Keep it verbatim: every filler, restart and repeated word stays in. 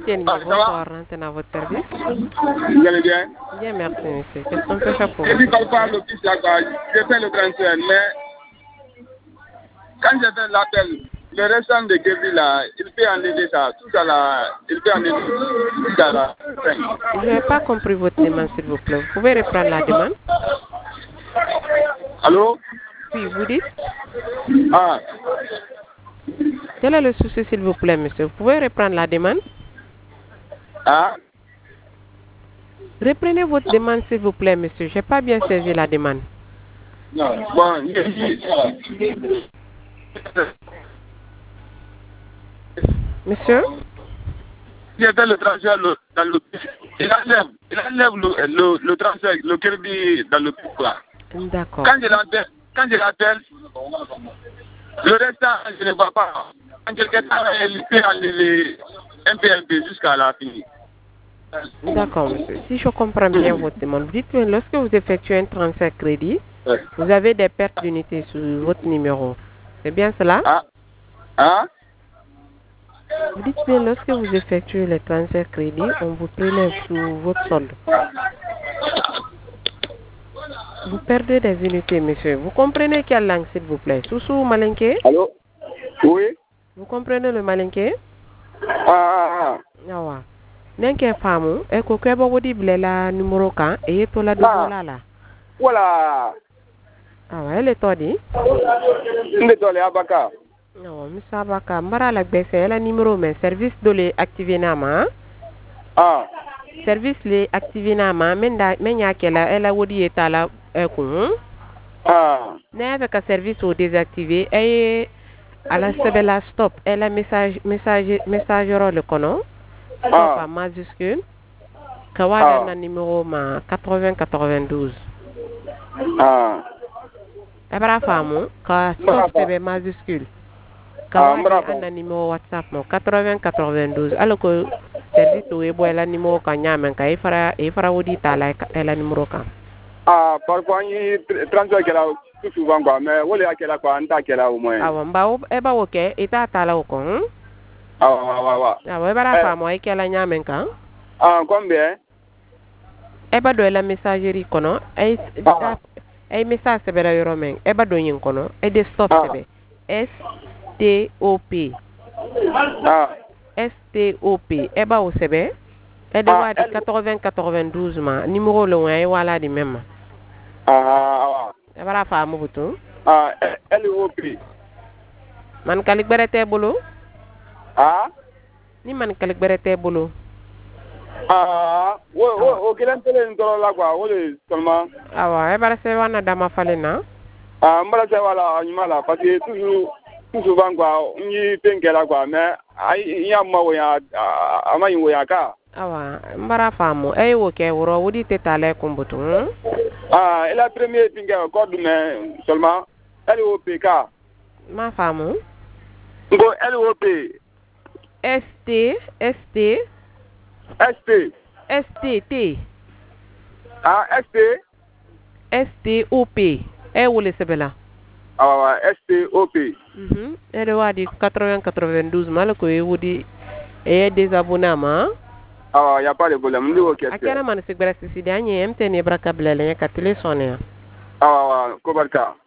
Tiens, Ah, ça bonsoir, va? antenne à votre service. Vous allez bien? Bien, merci, monsieur. Qu'est-ce qu'on peut faire pour J'ai vous? vu qu'on parle l'office là-bas, j'ai fait le transfert, mais quand j'ai fait l'appel, le restant de Kevin là, il peut enlever ça, tout ça là, il peut enlever tout ça là. Je n'ai pas compris votre demande, s'il vous plaît. Vous pouvez reprendre la demande? Allô? Oui, vous dites? Ah, Quel est le souci, s'il vous plaît, monsieur? Vous pouvez reprendre la demande? ah, Reprenez votre demande, s'il vous plaît, monsieur. Je n'ai pas bien saisi la demande. non, bon, j'ai dit, Monsieur? j'ai fait le transfert le- dans l'office, il enlève, il enlève le, le, le transfert, le crédit dans l'office là. D'accord. Quand je l'appelle, quand je l'appelle, le restant, je ne vois pas. En quelque temps, elle peut enlever un peu, un peu jusqu'à la fin. D'accord, monsieur. Si je comprends bien votre demande, vous dites que lorsque vous effectuez un transfert crédit, Ouais. vous avez des pertes d'unités sur votre numéro. C'est bien cela? Ah, ah, Vous dites bien lorsque vous effectuez les transferts crédit, on vous prélève sur votre solde. Vous perdez des unités, monsieur. Vous comprenez quelle langue, s'il vous plaît? Soussou malinké? allô? Oui? Vous comprenez le malinké? Ah, ah, Ah ouais. Nenke famu, eko kwebo wodi blela numéro kan, et to la ah. dola la. Voilà. Ah ouais, elle est todi. Nde tole abaka. Non, monsieur Baka, mbara la gbese, elle a numéro, mais service de les activer nama. Ah, Service les activer nama, menda, menya kela, elle a wodi etala, ekun. ah, Ne avec un service ou désactivé, et à la sebela stop, elle a message, message, messagero le kono. Stop ah, en majuscule. Kawaga ah, na numéro ma quatre-vingts quatre-vingt-douze. ah. Ebra famu, ka stop sebe majuscule. Ah, Kawaga bravo. na numéro WhatsApp mo quatre-vingts quatre-vingt-douze. Alors que service ou ebo la numéro kanyamen ka ifara ifara wodi tala la numéro ka. Ah, parfois, il transfert qu'elle a tout souvent, quoi. Mais, on l'a qu'elle a quoi, on t'a qu'elle a au moins. Awa mba eba woke ita tala ko. Ah, ah, ah, ah. Awa ebra Eh, famu ay kala nyamen ka. ah, combien? Eba do la messagerie kono ay Ah, ay message sebe la yoro men eba do yin kono e de stop ah, sebe S T O P ah, S T O P eba o sebe e de ah, wadi elle, quatre-vingts quatre-vingt-douze ma numéro le won ay wala di même ah, ah, ebra fa mu butu ah, elle est au prix. man kalik berete bulu Ah, ni man kalik berete bulu ah, ouais, ouais, au qu'il télé, une là, quoi, ouais, seulement. awa ebra se wana dama falena Ah, mbala se wala, anyuma là, parce que toujours, tout souvent, quoi, on y pense qu'elle a quoi, mais, il y a moi, il y a, ah, il y a ka. awa mbara famu ay wo ke woro wodi te tale kumbutu Ah, elle a premier finger code, mais seulement, elle est au P K. ma famu Ngo, elle est au P. S T S T S P. S T T Ah, S P. S T O P e wole sebela Ah, S P O P. mhm e de wadi quatre-vingts quatre-vingt-douze mal ko e wodi e désabonné ma Ah, il n'y a pas de problème. Nous, ok. akena man sigbara sisi danye M T N braka blele ka télé sonné Ah, Kobarka.